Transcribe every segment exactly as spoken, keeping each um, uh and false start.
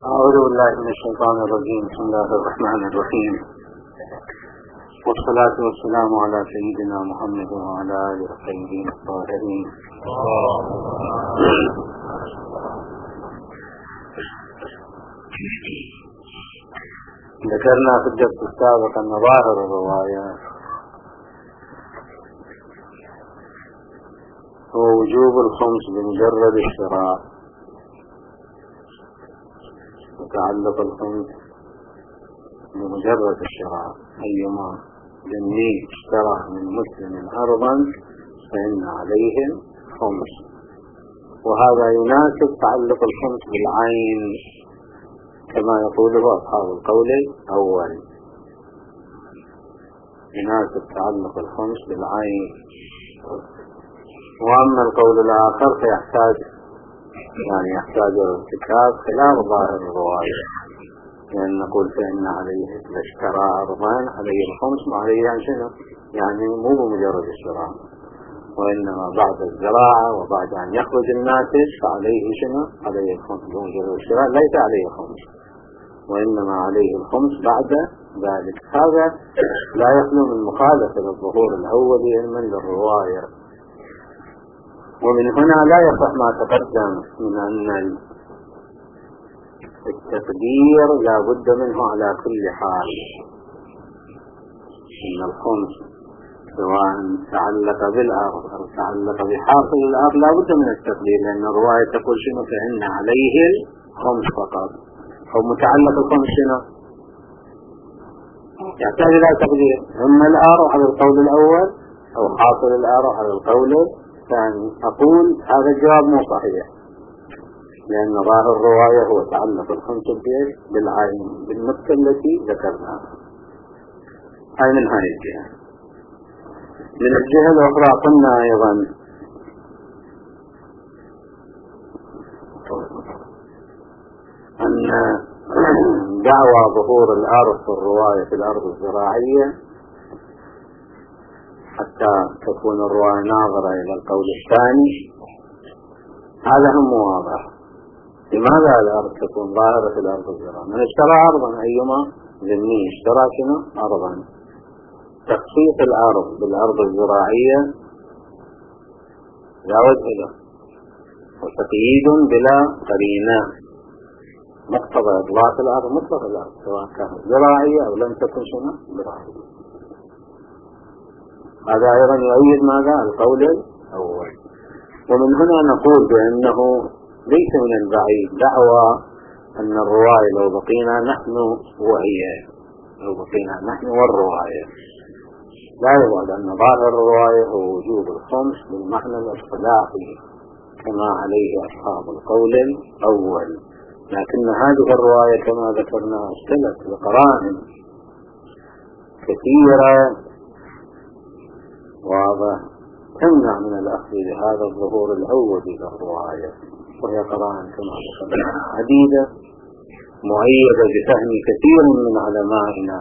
أعوذ بالله من الشيطان الرجيم. بسم الله الرحمن الرحيم، والصلاة والسلام على سيدنا محمد وعلى آله الطيبين الطاهرين. ذكرنا في الدرس السابق أن ظاهر الرواية هو وجوب الخمس بمجرد الشراء، وتعلق الخمس بمجرد الشراء. أيما ذمي اشترى من مسلم أرضا فإن عليه خمس، وهذا يناسب تعلق الخمس بالعين كما يقوله أصحاب القول الأول، يناسب تعلق الخمس بالعين. وأما القول الآخر فيحتاج يعني يحتاج الارتكاب خلاف ظاهر الرواية، لأن نقول فإن عليه إذا اشترى أرضان عليه الخمس، وعليه يعني شنو؟ يعني مو بمجرد الشراء، وإنما بعد الزراعة وبعد أن يخرج الناتج فعليه شنو؟ عليه الخمس. بمجرد الشراء ليس عليه الخمس، وإنما عليه الخمس بعد ذلك. هذا لا يخلو من مخالفة للظهور الأول علما للرواية. ومن هنا لا يصح ما تقدم من أن التقدير لا بد منه على كل حال، إن الخمس سواء تعلق بالأرض أو تعلق بحاصل الأرض لا بد من التقدير، لأن الرواية تقول شنو؟ فإن عليه الخمس فقط. أو متعلق الخمس شنو؟ يحتاج إلى تقدير، إما الأرض على القول الأول أو حاصل الأرض على القول الثاني. أقول هذا الجواب مو صحيح، لأن ظاهر الرواية هو تعلق الخمس بالعين بالنقطة التي ذكرناها. هاي من هاي الجهة. من الجهة الأخرى قلنا أيضا أن دعوى ظهور الأرض في الرواية في الأرض الزراعية حتى تكون الرواية ناظرة إلى القول الثاني، هذا هم واضح. لماذا الأرض تكون ظاهرة في الأرض الزراعية؟ من اشترى أرضا، أيما ذمي اشترى شنو؟ أرضا. تخصيص الأرض بالأرض الزراعية لا وجه له، وتقييد بلا قرينة. مقتضى إطلاق الأرض مطلق الأرض سواء كانت زراعية أو لم تكن شنو؟ زراعية. هذا أيضا يؤيد ماذا؟ القول الأول. ومن هنا نقول بأنه ليس من البعيد دعوى أن الرواية لو بقينا نحن وهي لو بقينا نحن والرواية لا يبعد أن ظاهر الرواية هو وجوب الخمس بالمعنى الاصطلاحي كما عليه أصحاب القول الأول. لكن هذه الرواية كما ذكرنا اشتلت بقرائن كثيرة واضح تمنع من الأخذ بهذا الظهور الأول للرواية، وهي قرائن كما ذكرنا عديدة مؤيدة بفهم كثير من علمائنا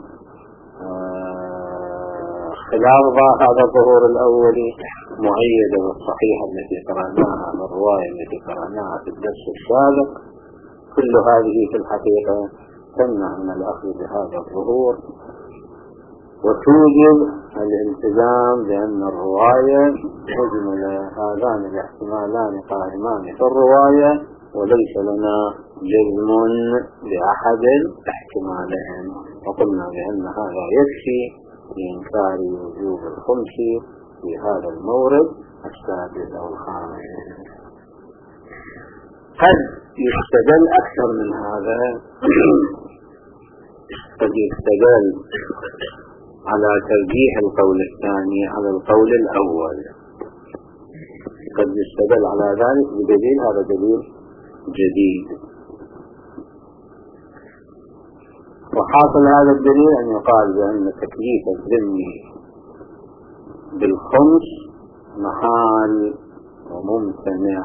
آه خلاف هذا الظهور الأول، مؤيدة بالصحيحة التي قرأناها بالرواية التي قرأناها في الدرس السابق. كل هذه في الحقيقة تمنع من الأخذ بهذا الظهور، وتوجب الالتزام بأن الرواية تجمل هذان الاحتمالان قائمان في الرواية، وليس لنا جزم بأحد احتمالين. وقلنا بأن هذا يكفي لإنكار وجوب الخمس في هذا المورد السادس أو الخامس. قد يستدل أكثر من هذا، قد يستدل على ترجيح القول الثاني على القول الأول، قد يستدل على ذلك بدليل، هذا دليل جديد. وحاصل هذا الدليل أن يقال بأن تكليف الذمي بالخمس محال وممتنع،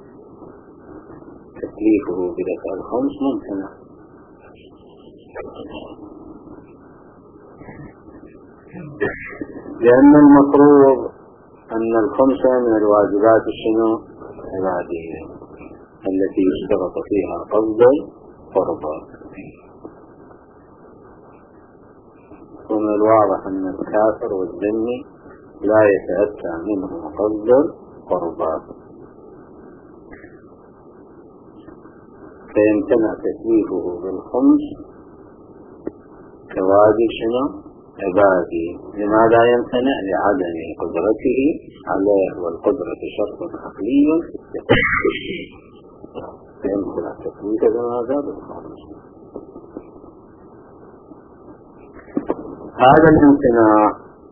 تكليفه بدفع الخمس ممتنع، لأن المفروض أن الخمسة من الواجبات الشنو؟ العبادية التي يشترط فيها قصد القربى. ومن الواضح أن الكافر والذمي لا يتأتى منه مقدر قربى، فيمتنع تكليفه بالخمس كواجب شنو عبادي. لماذا يمتنع؟ لعدم قدرته عليه، والقدرة شرط عقلي فيمتنع تكليفه بماذا؟ بالخمس. هذا الامتناع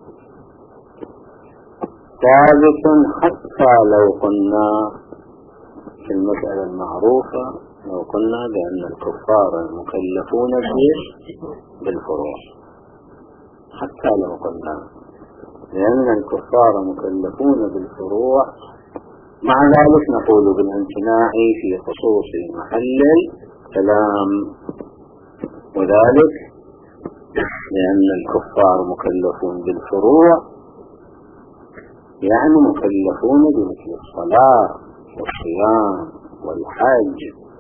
ثابت حتى لو قلنا في المسألة المعروفة، لو قلنا بأن الكفار المكلفون بالفروع، حتى لو قلنا لأن الكفار مكلفون بالفروع، مع ذلك نقول بالامتناع في خصوص محل الكلام، وذلك لأن الكفار مكلفون بالفروع يعني مكلفون بمثل الصلاة والصيام والحج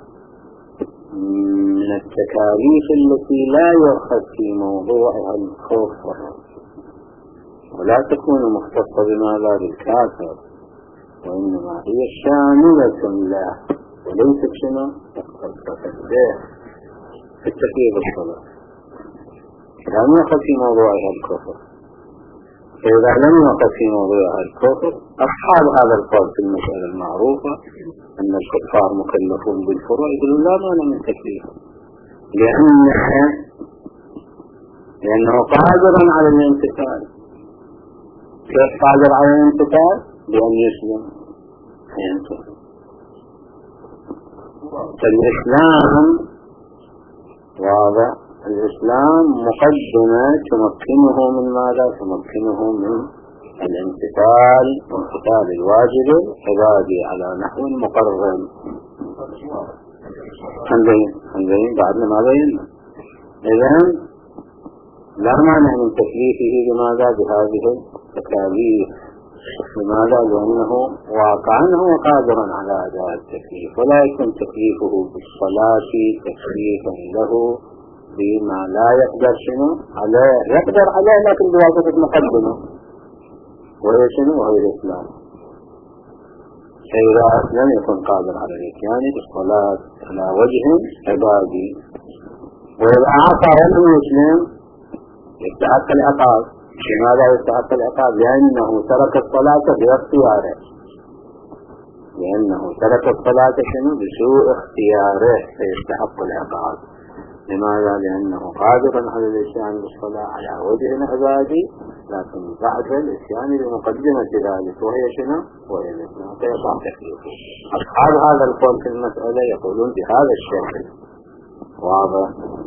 من التكاليف التي لا يؤخذ في موضوعها الكفر، ولا تكون مختصة بماذا؟ بالكافر، وإنما هي شاملة له وليست شنو مختصة به في التكليف الصلاة، لم يؤخذ في موضوعها الكفر. فإذا لم يؤخذ في موضوعها الكفر، أصحاب هذا القول في المسألة المعروفة أن الكفار مكلفون بالفروع يقولون لا مانع من تكليفه، لأنه لأنه قادر على الامتثال. كيف قادر على الامتثال؟ بأن يسلم ينتهي. فالإسلام واضح، الإسلام مقدمة تمكنه من ماذا؟ تمكنه من الامتثال، امتثال الواجب العبادي على نحو مقرر. حنزين حنزين بعدنا ما بينا. إذن لا مانع من تكليفه بماذا؟ بهذه التكاليف. لماذا؟ لأنه واقعا هو قادرا على أداء التكليف، ولا يكون تكليفه بالصلاة تكليفا له بما لا يقدر شنو عليه، يقدر عليه لكن بواسطة مقدمة، وهي شنو؟ وهي الإسلام. فإذا لم يكن قادر على الإتيان بالصلاة على وجه عبادي، وإذا عصى ولم يسلم يستحق العقاب. لماذا يستحق العقاب؟ لأنه ترك الصلاة باختياره، لأنه ترك الصلاة شنو؟ بسوء اختياره، فيستحق العقاب. لماذا؟ لأنه قادر على الإتيان بالصلاة على وجه عبادي، لكن بعد الإتيان بمقدمة ذلك وهي شنو؟ وهي الإسلام، فيقع تكليفه. أصحاب هذا القول في المسألة يقولون بهذا الشكل واضح،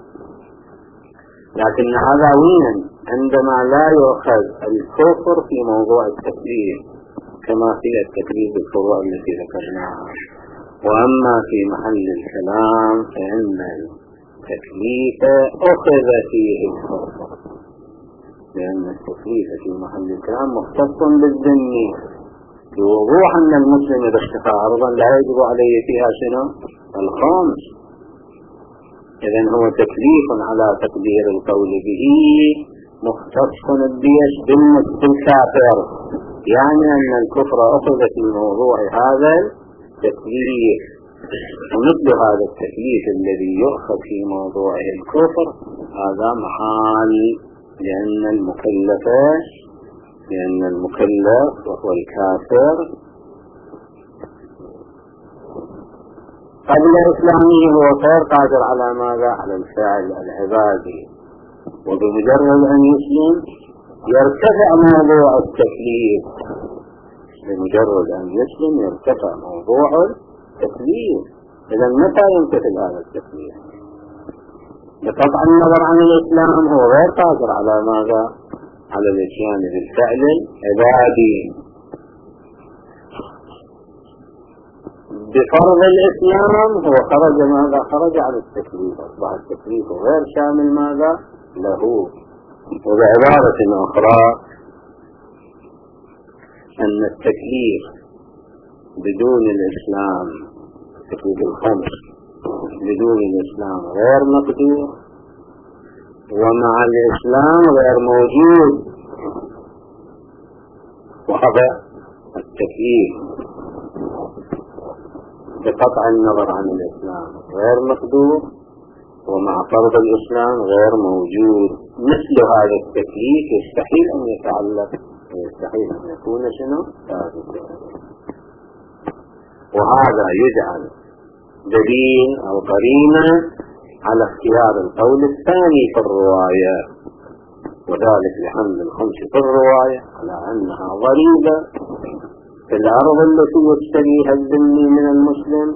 لكن هذا وين؟ عندما لا يؤخذ الكفر في موضوع التكليف كما في التكليف بالفروع التي ذكرناها. وأما في محل الكلام فإن التكليف أخذ فيه الكفر، لأن التكليف في محل الكلام مختص بالذمي، بوضوح أن المسلم إذا اشتفى عرضا لا يجب عليه فيها شنو؟ الخمس. إذن هو تكليف على تقدير القول به مختص بيش بالكافر، يعني أن الكفر أخذ في موضوع هذا التكليف. ومثل هذا التكليف الذي يؤخذ في موضوعه الكفر هذا محال، لأن المكلف لأن المكلف وهو الكافر قبل إسلامه هو غير قادر على ماذا؟ على الفعل العبادي، وبمجرد أن يسلم يرتفع موضوع التكليف. بمجرد أن يسلم يرتفع موضوع التكليف. إذا متى ينتهي هذا التكليف؟ بقطع النظر عن الإسلام هو غير قادر على ماذا؟ على الاتيان بالفعل العبادي. بفرض الإسلام هو خرج ماذا؟ خرج على التكليف، أصبح التكليف غير شامل ماذا؟ له. وبعبارة أخرى أن التكليف بدون الإسلام، تكليف الخمس بدون الإسلام غير مقدور، ومع الإسلام غير موجود. وهذا التكليف بقطع النظر عن الإسلام غير مقدور، ومع فرض الإسلام غير موجود. مثل هذا التكليف يستحيل أن يتعلق، يستحيل أن يكون شنو ثابتا. وهذا يجعل دليل أو قرينة على اختيار القول الثاني في الرواية، وذلك لحمل الخمس في الرواية على أنها ضريبة في الأرض التي يشتريها الذمي من المسلم،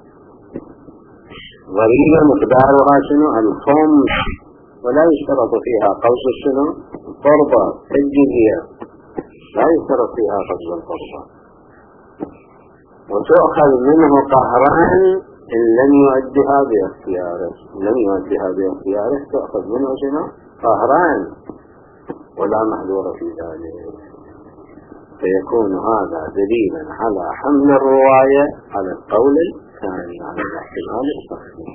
ضريبة مقدارها شنو الخمس، ولا يشترط فيها قوس شنو قربة الجزية، لا يشترط فيها قوس القربة، وتؤخذ منه قهران إن لم يؤدها باختياره، لم يؤدها باختياره تأخذ منه شنو قهران، ولا محذور في ذلك. فيكون هذا دليلا على حمل الرواية على القول الثاني، على الاحتمال الصحيح.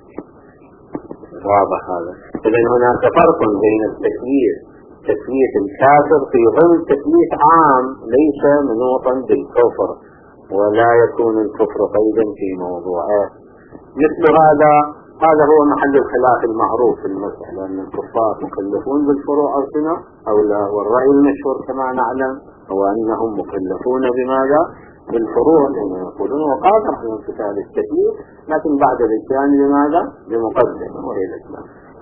واضح هذا؟ إذن هناك فرق بين التكليف، تكليف الكافر في ظل تكليف عام ليس منوطا بالكفر، ولا يكون الكفر قيدا في موضوعه. مثل هذا هذا هو محل الخلاف المعروف في المسألة، أن الكفار مكلفون بالفروع أو سنة أو لا، والرأي المشهور كما نعلم هو أنهم مكلفون بماذا؟ بالفروع، لأنهم يقولون وقادر على امتثال التكليف، لكن بعد الاتيان بماذا؟ بمقدمة وهي الإسلام.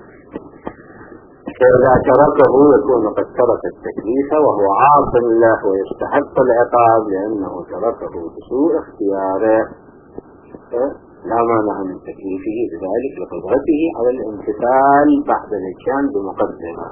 فإذا تركه يكون قد ترك التكليف وهو عاص له ويستحق العقاب لأنه تركه بسوء اختياره، لا مانع من تكليفه بذلك لقدرته على الامتثال بعد الاتيان بمقدمة.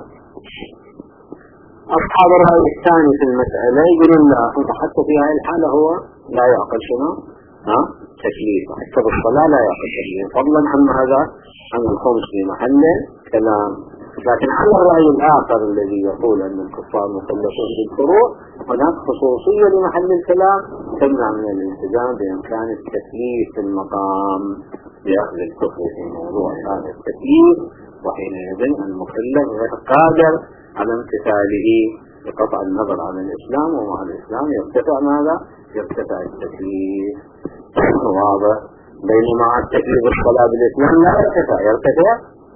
أصحاب الرأي الثاني في المسألة يقولون لا، حتى في هذه الحالة هو لا يعقل شنو؟ ها؟ تكليف، حتى بالصلاة لا يعقل تكليف، فضلا عن هذا عن الخمس في محل كلام. لكن على الرأي الآخر الذي يقول أن الكفار مكلفون بالفروع، هناك خصوصية لمحل الكلام تمنع من الالتزام بإمكان التكليف في المقام بأخذ الكفر في موضوع هذا التكليف، وحينئذ المكلف غير قادر على امتثاله بقطع النظر عن الإسلام، ومع الإسلام يرتفع ماذا؟ يرتفع التكليف. واضح؟ بينما التكليف بالصلاة بالإسلام لا يرتفع، يرتفع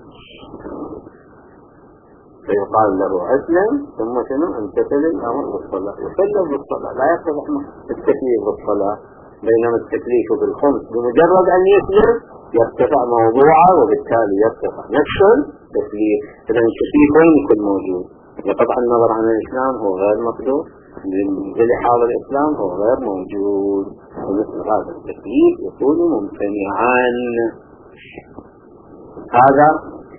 فيقال له أسلم ثم شنو امتثل الأمر بالصلاة، يسلم بالصلاة، لا يرتفع التكليف بالصلاة. بينما التكليف بالخمس بمجرد أن يسلم يرتفع موضوعه، وبالتالي يرتفع نفس التكليف. إذا التكليفين يكون موجود، بقطع النظر عن الإسلام هو غير مقدور، بلحاظ الإسلام هو غير موجود، ومثل هذا التكليف يكون ممتنعا. هذا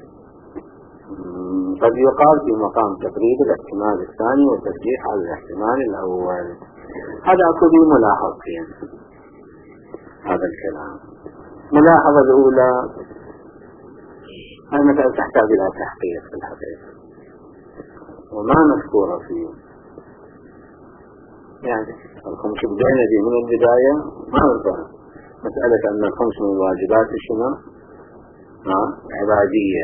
قد يقال في مقام تقريب الاحتمال الثاني والترجيح على الاحتمال الأول. هذا أكو لي ملاحظتين هذا الكلام. ملاحظة الأولى، المسألة تحتاج إلى تحقيق في الحقيقة، وما مذكورة فيه. يعني الخمس بدأنا دي من البداية ما نذكر مسألة أن الخمس من الواجبات شنو؟ ها؟ عبادية،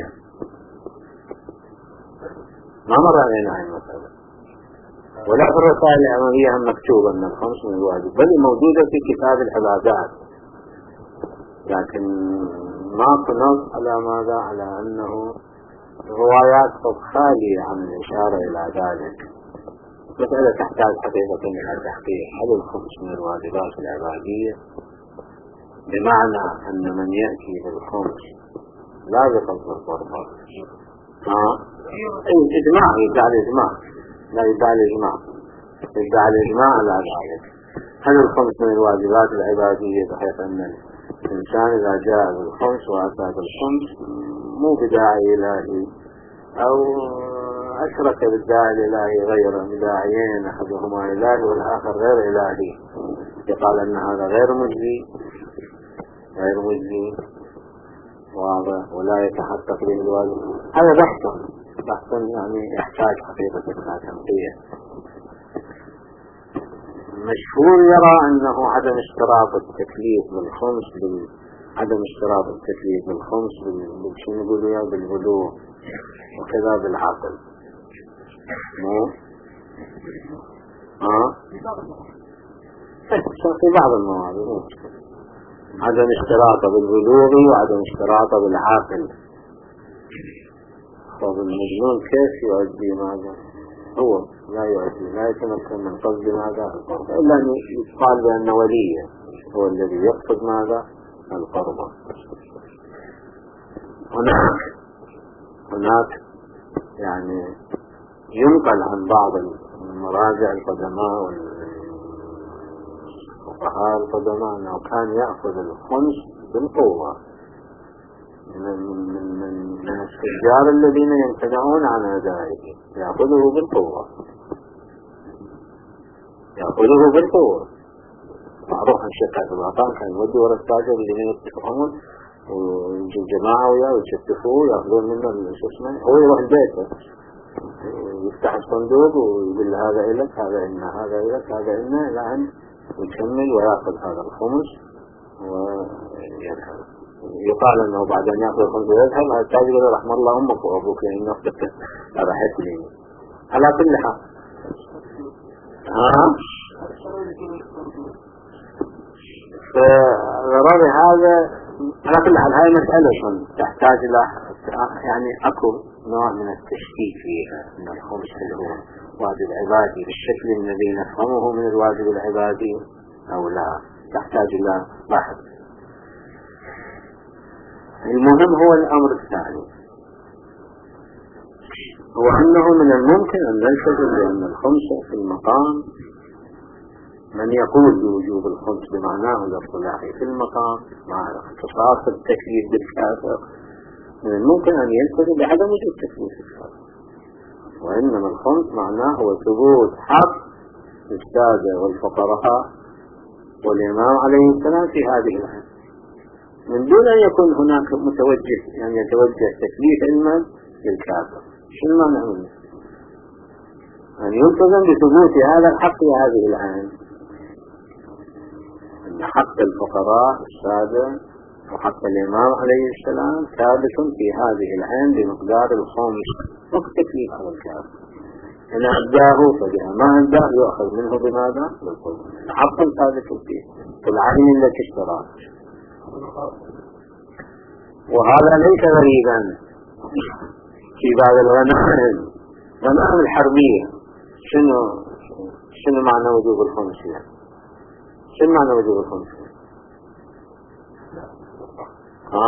ما مر علينا هاي المسألة، ولا في الرسائل العملية هم مكتوبة أن الخمس من الواجب، بل موجودة في كتاب العبادات، لكن ما نص على ماذا؟ على أنه روايات قد خالية عن الإشارة إلى ذلك. مسألة تحتاج حقيقة إلى تحقيق. هل الخمس من الواجبات العبادية بمعنى أن من يأتي بالخمس لا بقصد القربة؟ ها؟ أي إجماع، يدعى الإجماع، لا يدعى الإجماع، يدعى الإجماع على ذلك. هل الخمس من الواجبات العبادية بحيث أن الإنسان إذا جاء بالخمس وأتى بالخمس مو بداعي إلهي، أو أشرك بالداعي الإلهي غير بداعيين، أحدهما إلهي والآخر غير إلهي، يقال أن هذا غير مجزي، غير مجزي واضح، ولا يتحقق به الواجب. هذا بحث بحث يعني يحتاج حقيقة إلى تنقية. مشهور يرى أنه عدم اشتراط التكليف بالخمس عدم اشتراط التكليف بالخمس بالشنو يقولوا بالبلوغ وكذا بالعقل. مو ها في بعض المواضيع عدم اشتراطه بالبلوغ وعدم اشتراطه بالعاقل. طب المجنون كيف يؤدي ماذا؟ هو لا يؤدي، لا يتمكن من قصد ماذا؟ القرب، إلا أن يقال بأن وليه هو الذي يقصد ماذا؟ القرب. هناك هناك يعني ينقل عن بعض المراجع القدماء والفقهاء القدماء أنه كان يأخذ الخمس بالقوة من من من من التجار الذين يمتنعون عن أدائه، يأخذه بالقوة يأخذه بالقوة. معروف عن شركات الوطن كان يودي ورا التاجر الذين يتفقون ويجي الجماعة وياه ويشتفوه يأخذون منه شو اسمه، هو يروح بيته يفتح الصندوق ويقول له هذا إلك هذا إلنا هذا إلك هذا إلنا إلى أن يكمل ويأخذ هذا الخمس ويذهب. يقال أنه بعد أن يأخذ الخمس ويذهب هذا التاجر يقول رحم الله أمك وأبوك لأن أختك رحتني. على كل حال ها فغرض هذا على كل حال هاي مسألة تحتاج إلى يعني أكو نوع من التشكيك فيها أن الخمس هو واجب عبادي بالشكل الذي نفهمه من الواجب العبادي أو لا، تحتاج إلى بحث. المهم هو الأمر الثاني هو أنه من الممكن أن نلتزم بأن الخمس في المقام من يقول بوجوب الخمس بمعناه الاصطلاحي في المقام مع اختصاص التكليف بالكافر من الممكن أن يلتزم بعدم وجود تكليف الكافر، وإنما الخمس معناه هو ثبوت حق السادة والفقراء والإمام عليه السلام في هذه الحال من دون أن يكون هناك متوجه يعني يتوجه تكليف علما للكافر. شو المعنى منه؟ أن يلتزم بثبوت هذا الحق في هذه العين، أن حق الفقراء السادة وحق الإمام عليه السلام ثابت في هذه العين بمقدار الخمس فقط تكليف على الكافر. إن أداه فبها ما أداه يؤخذ منه بماذا؟ بالقوة. حق ثابت فيه العين التي اشتراك. وهذا ليس غريبا في بعض الغنائم غنائم الحربية. شنو شنو معنى وجوب الخمس يعني؟ شنو معنى وجوب الخمس؟ ها؟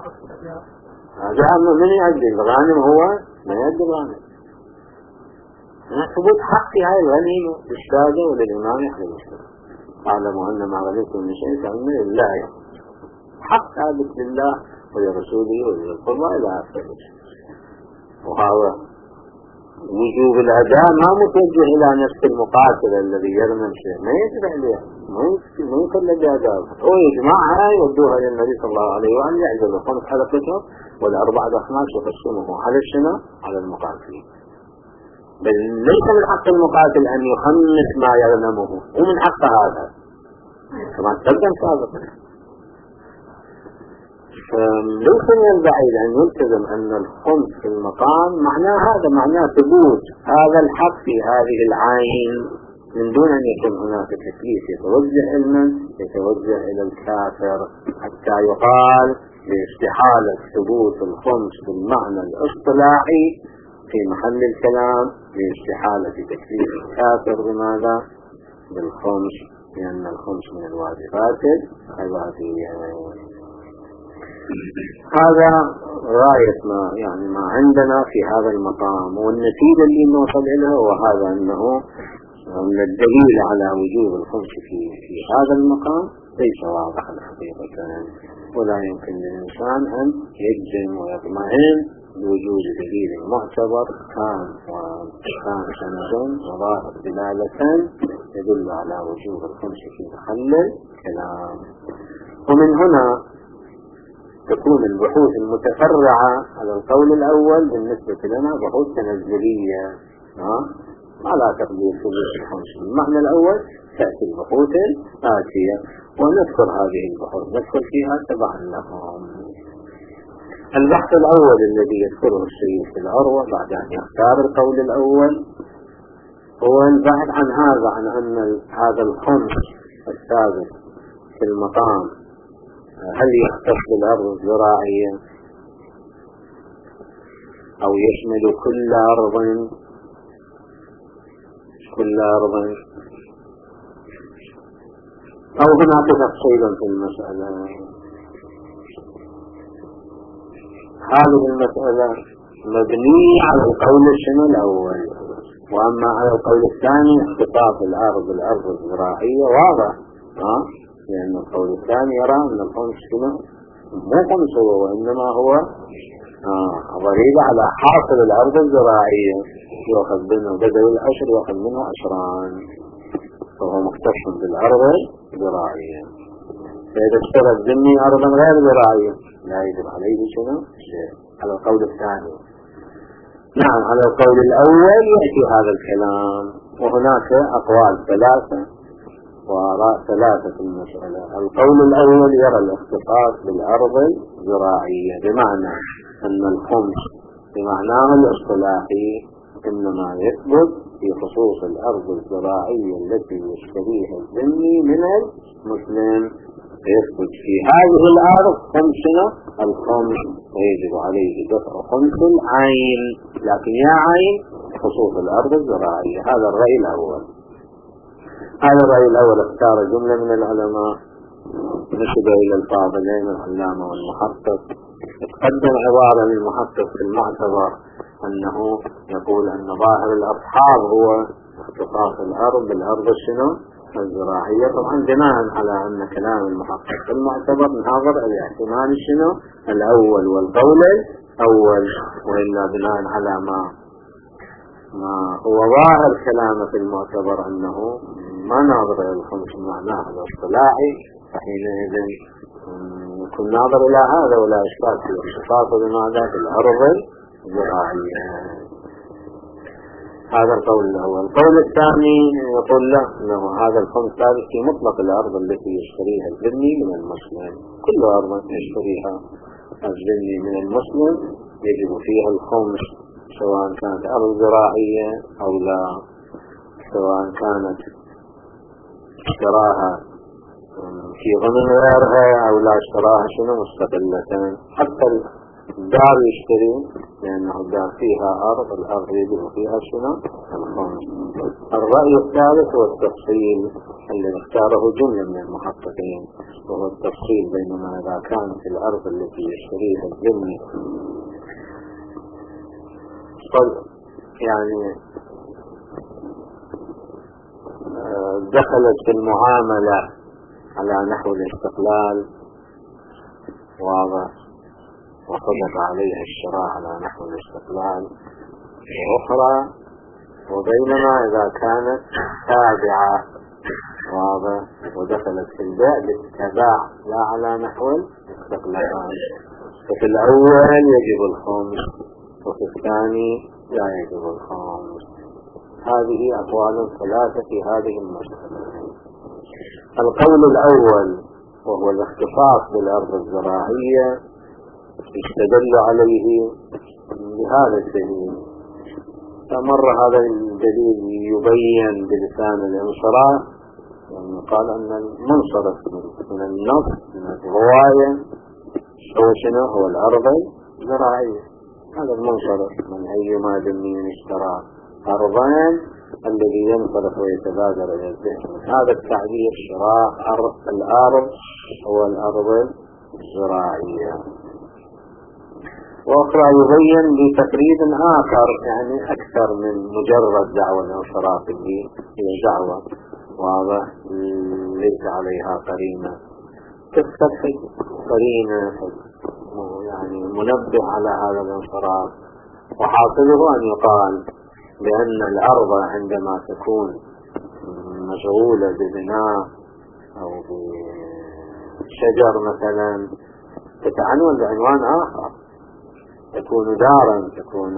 هذا من يؤدي الغانم هو ما يؤدي الغانم. ثبوت حق في هاي الغنيمة للسادة وللإمام عليه السلام. اعلموا أن ما غنمتم من شيء فإن لله حق ثابت لله ولرسوله وللقربى إلى آخره. وهذا وجوب الأداء ما متوجه إلى نفس المقاتل الذي يغنم شيء ما يجب عليه ما يمكن لجادة هو يجمعها يودوها للنبي صلى الله عليه وآله يعزل الخمس حلقته والأربع أخماس يقسمه على الشنو على المقاتلين. بل ليس من حق المقاتل أن يخمس ما يغنمه ومن حق هذا كما تقدم سابقا. ليس من البعيد أن يلتزم أن الخمس في المقام معناه هذا معناه ثبوت هذا الحق في هذه العين من دون أن يكون هناك تكليف يتوجه علما يتوجه إلى الكافر حتى يقال باستحالة ثبوت الخمس بالمعنى الاصطلاحي في محل الكلام باستحالة تكليف الكافر بماذا؟ بالخمس لأن الخمس من الواجبات العبادية. هذا غاية ما يعني ما عندنا في هذا المقام، والنتيجة اللي نوصل إليها وهذا أنه أن الدليل على وجوب الخمس في في هذا المقام ليس واضحا حقيقة، ولا يمكن للإنسان أن يجزم ويطمئن بوجود دليل معتبر كان وكان سندا وظاهر دلالة يدل على وجوب الخمس في محل الكلام. ومن هنا تكون البحوث المتفرعة على القول الأول بالنسبة لنا بحوث تنزلية على تقدير ثبوت الخمس. المعنى الأول تأتي البحوث الآتية ونذكر هذه البحوث، نذكر فيها تبعا لهم. البحث الأول الذي يذكره السيد في العروة بعد أن يختار القول الأول هو البحث عن هذا، عن أن هذا الخمس الثابت في المقام هل يختص بالأرض الزراعية أو يشمل كل أرض كل أرض أو هناك تفصيل في المسألة. هذه المسألة مبنية على القول الشنو الأول، وأما على القول الثاني اختصاص الأرض بالأرض الزراعية واضح، ها؟ لأن القول الثاني يرى أن الخمس شنو مو خمس هو، وإنما هو ضريبة على حاصل الأرض الزراعية، يأخذ منه بدل العشر يأخذ منه عشران، فهو مختص بالأرض الزراعية. فإذا اشترى الذمي أرضا غير زراعية لا يجب عليه شنو شيء، على القول الثاني. نعم، على القول الأول يأتي هذا الكلام، وهناك أقوال ثلاثة وآراء ثلاثة في المسألة. القول الأول يرى الاختصاص بالأرض الزراعية، بمعنى أن الخمس بمعناه الاصطلاحي إنما يثبت في خصوص الأرض الزراعية التي يشتريها الذمي من المسلم، يثبت في هذه الأرض خمسنا الخمس، ويجب عليه دفع خمس العين، لكن يا عين خصوص الأرض الزراعية. هذا الرأي الأول. هذا الرأي الأول اختار جملة من العلماء، نسب إلى الفاضلين العلامة والمحقق. تقدم عبارة للمحقق في المعتبر أنه يقول أن ظاهر الأصحاب هو اختصاص الأرض بالأرض الشنو الزراعية، طبعا بناء على أن كلام المحقق في المعتبر ناظر الاحتمال الشنو الأول والقول الأول، وإلا بناء على ما ما هو ظاهر كلامه في المعتبر أنه ما ناظر إلى الخمس معناه الاصطلاحي، فحينئذ يكون ناظر إلى هذا ولا إشكال في الاختصاص بماذا بالأرض الزراعية. هذا القول الأول. القول الثاني يقول له أنه هذا الخمس ثابت في مطلق الأرض التي يشتريها الذمي من المسلم، كل أرض يشتريها الذمي من المسلم يجب فيها الخمس، سواء كانت أرض زراعية أو لا، سواء كانت اشتراها في ضمن غيرها أو لا اشتراها شنو مستقلة. حتى الدار يشتري لأنه الدار فيها أرض، الأرض يجب فيها شنو الخمس. الرأي الثالث هو التفصيل الذي اختاره جملة من المحققين، وهو التفصيل بينما إذا كانت الأرض التي يشتريها الذمي يعني دخلت في المعاملة على نحو الاستقلال واضح، وصدق عليها الشراء على نحو الاستقلال وأخرى، وبينما إذا كانت تابعة واضح ودخلت في البيع بالتباع لا على نحو الاستقلال، ففي الأول يجب الخمس وفي الثاني لا يجب الخمس. هذه أقوال ثلاثة في هذه المسألة. القول الأول وهو الاختصاص بالأرض الزراعية يستدل عليه بهذا الدليل، فمر هذا الدليل يبين بلسان الانصراف، يعني قال أن المنصرف من النص من الرواية هو شنو هو الأرض الزراعية. هذا المنصرف من أيما ذمي اشترى أرضان الذي ينصرف ويتبادر إلى الذهن. هذا التعبير شراء أرض الأرض هو الأرض الزراعية. وأخرى يبين بتقريب آخر، يعني أكثر من مجرد دعوة الانصراف اللي هي دعوة واضح ليس عليها قرينة، تستفيد قرينة يعني منبه على هذا الانصراف. وحاصله أن يقال بأن الأرض عندما تكون مشغولة ببناء أو بشجر مثلا تتعنون بعنوان آخر، تكون دارا، تكون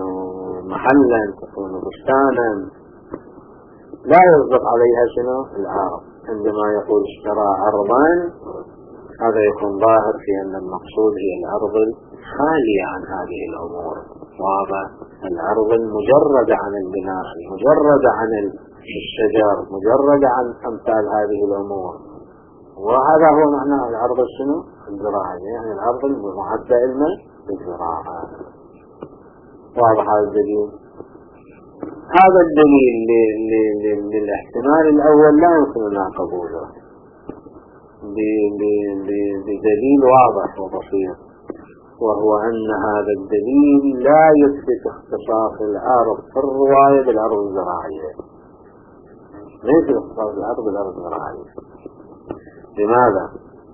محلا، تكون بستانا، لا يصدق عليها شنو الأرض، عندما يقول اشترى أرضا هذا يكون ظاهر في أن المقصود هي الأرض الخالية عن هذه الأمور، وهذا الأرض المجردة عن البناء، مجردة عن الشجر، مجردة عن أمثال هذه الأمور. وهذا هو معنى الأرض الشنو؟ الزراعية، يعني الأرض المعدة إلنا للزراعة. واضح هذا الدليل؟ هذا الدليل للاحتمال الأول لا يمكننا قبوله بدليل واضح وبسيط، وهو أن هذا الدليل لا يثبت اختصاص الأرض في الرواية بالأرض الزراعية، ليس اختصاص الأرض بالأرض الزراعية. لماذا؟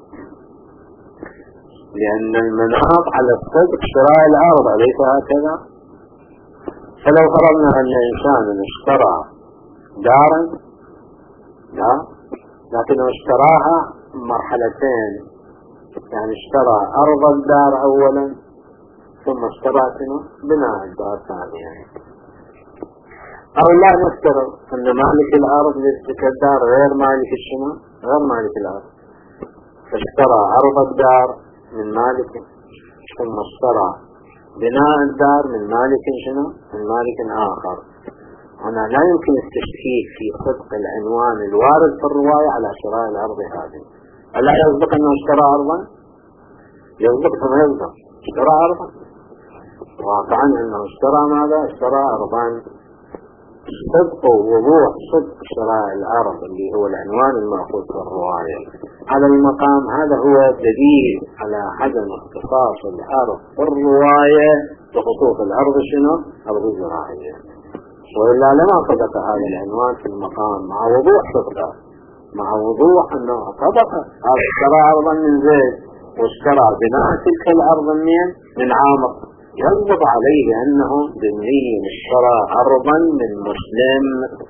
لأن المناط على الصدق شراء الأرض، أليس هكذا؟ فلو فرضنا أن إنسان اشترى دارا، لا، لكنه اشتراها مرحلتين، يعني اشترى أرض الدار أولا ثم اشترى بناء الدار ثانيا. أو لا نفترض أن مالك الأرض لتلك الدار غير مالك الشنو؟ غير مالك الأرض، فاشترى أرض الدار من مالك ثم اشترى بناء الدار من مالك شنو؟ من مالك آخر. هنا لا يمكن التشكيك في صدق العنوان الوارد في الرواية على شراء الأرض هذه. ألا يصدق أنه اشترى أرضا؟ يصدق ثم يصدق اشترى أرضا، واقعا أنه اشترى ماذا؟ اشترى أرضا. صدق ووضوح صدق شراء الأرض اللي هو العنوان المأخوذ في الرواية على المقام، هذا هو دليل على عدم اختصاص الأرض في الرواية بخصوص الأرض شنو؟ أرض الزراعية. وإلا لما صدق هذا العنوان في المقام مع وضوح صدقه، مع وضوح أنه صدق هذا اشترى أرضا من زيد واشترى بناء تلك الأرض من من عامر، يضبط عليه أنه ضمني اشترى أرضا من مسلم.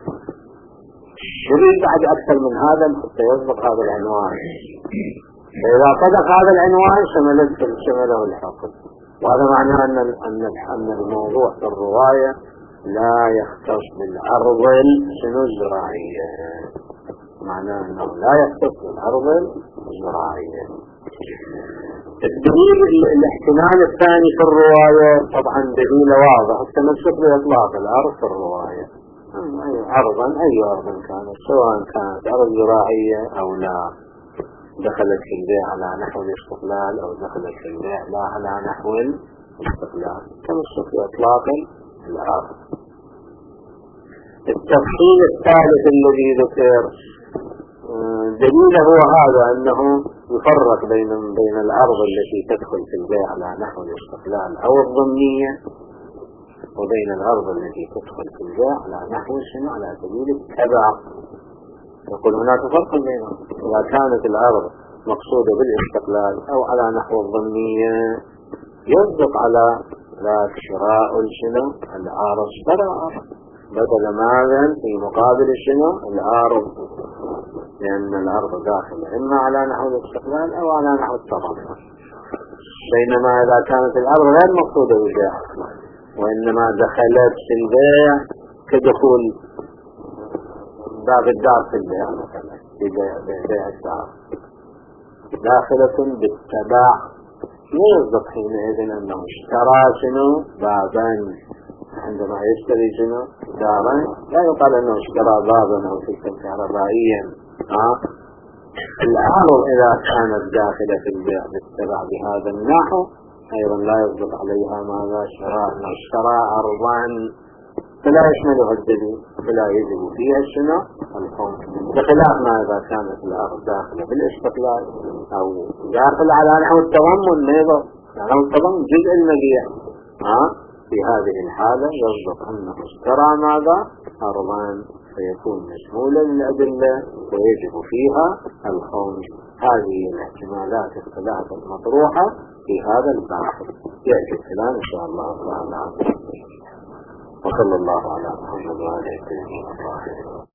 يريد بعد أكثر من هذا حتى يضبط هذا العنوان. فإذا صدق هذا العنوان شملت شمله الحكم، وهذا معناه أن أن الموضوع في الرواية لا يختص بالأرض شنو الزراعية، معناه أنه لا يختص بالأرض الزراعية. الدليل الاحتمال الثاني في الرواية طبعا دليل واضح التمسك بإطلاق الأرض في الرواية، أي أرضا أي أرض كانت، سواء كانت أرض زراعية أو لا، دخلت في البيع على نحو الاستقلال أو دخلت في البيع لا على نحو الاستقلال، تمسك بإطلاق الأرض. التفصيل الثالث الذي ذكر دليله هو هذا، أنه يفرق بين بين الأرض التي تدخل في البيع على نحو الاستقلال أو الضمنية وبين الأرض التي تدخل في البيع على نحو شنو؟ على سبيل التبع. يقول هناك فرق بينهم، إذا كانت الأرض مقصودة بالاستقلال أو على نحو الضمنية يصدق على ذاك شراء شنو؟ الأرض اشترى بدل ماذا في مقابل شنو؟ الأرض، لأن الأرض داخلة إما على نحو الاستقلال أو على نحو التضمن. بينما إذا كانت الأرض غير مقصودة بالبيع وإنما دخلت في البيع كدخول باب الدار في البيع مثلا في بيع الدار داخلة بالتبع، يصدق حينئذ أنه اشترى شنو؟ بابا. عندما يشتري شنو؟ دارا لا يقال أنه اشترى بابا أو سلكا كهربائيا. ها؟ الأرض إذا كانت داخلة في البيع بالتبع بهذا النحو أيضا لا يصدق عليها ماذا؟ شراء اشترى أرضا، فلا يشملها الدليل، فلا يجب فيها شنو؟ الحكم، بخلاف ما إذا كانت الأرض داخلة بالاستقلال أو داخل على نحو التضمن، نظر على التضمن جزء المبيع. ها؟ في هذه الحالة يصدق أنه اشترى ماذا؟ أرضا، فيكون مشمولا للأدلة ويجب فيها الخمس. هذه الاحتمالات الثلاثة المطروحة في هذا البحث يأتي الكلام إن شاء الله تعالى. وصلى الله على محمد وعلى آله وصحبه.